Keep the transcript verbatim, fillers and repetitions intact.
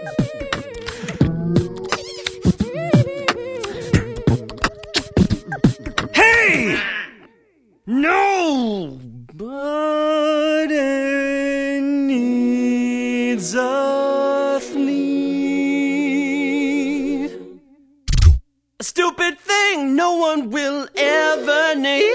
Hey! Nobody needs a need. A stupid thing no one will ever need.